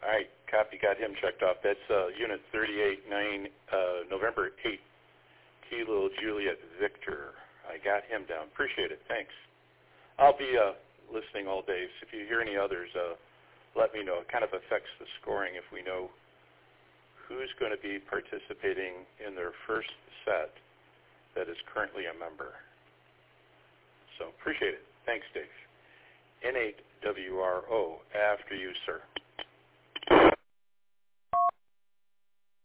right, copy, got him checked off. That's Unit 38-9, November 8th, Kilo Juliet Victor. I got him down. Appreciate it. Thanks. I'll be listening all day. So if you hear any others, let me know. It kind of affects the scoring if we know who's going to be participating in their first set that is currently a member. So appreciate it. Thanks, Dave. N8WRO, after you, sir.